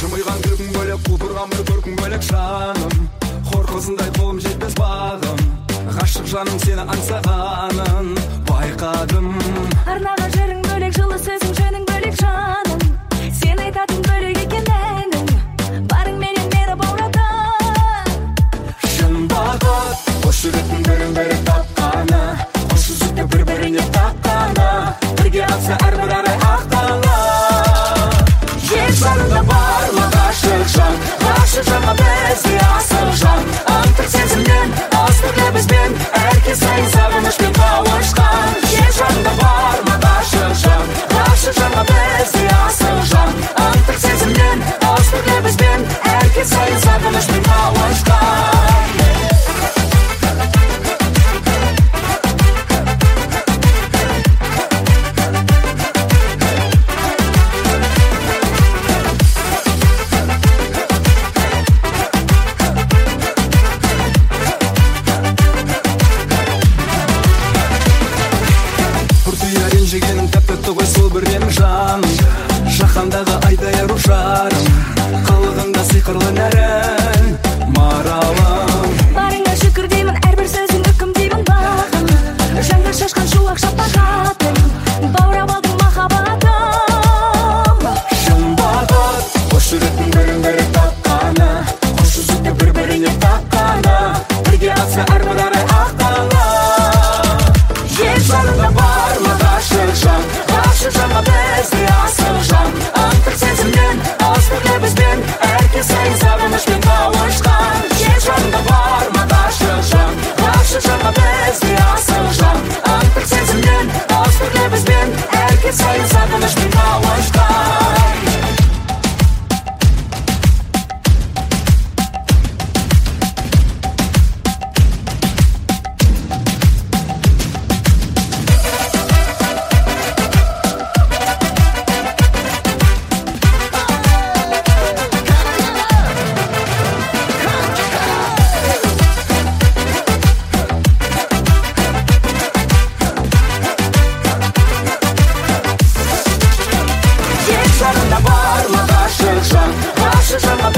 жымыйған күлкің бөлек, құлпырған бір көркің бөлек жаным. Хор қызындай қолым жетпес бағым, ғашық жаным сені аңсағанын байқадым. Арнаған жырың бөлек, жылы сөзің жөнің бөлек жаным. Сен айтатын бөлек екен әнің, барың менен мені баурадың. Шын бақыт, қош жүректің бірін-бірі тапқаны, қош жүзікті бір-біріне таққаны, бірге атса әрбір арай ақтаңа. Жер шарында бар ма ғашық жан, ғашық жанға бізде асыл жан. Антық сезіммен, астық лебізбен, әркез сайын сағынышпен қауышқан. Жер шарында бар ма ғашық жан, ғашық жанға бізде асыл жан. Антық сезіммен, астық лебізбен, әркез сайын сағынышпен қауышқан. Ренжігенің тәп-тәтті ғой сол бір менің жаным. Жаһандағы айдай ару жарым, қалығында сиқырлы нәрін маралым. Барыңа шүкір деймін, әрбір сөзің үкім деймін бағым. Жанға шашқан шуақ шапағатың, баурап алдың махаббатым. Шын бақыт, қош жүректің бірін-бірі тапқаны, қош жүзікті бір-біріне таққаны, бірге атса әрбір арай ақтаңа. Жер шарында бар ма ғашық жан, ғашық жанға бізде асыл жан. Антық сезіммен, астық лебізбен, әркез сайын сағынышпен қауышқан. Жер шарында бар ма ғашық жан, ғашық жанға бізде асыл жан. Антық сезіммен, астық лебізбен, әркез сайын сағынышпен қауышқан. Жанында бар ма ғашық жан, ғашық жанға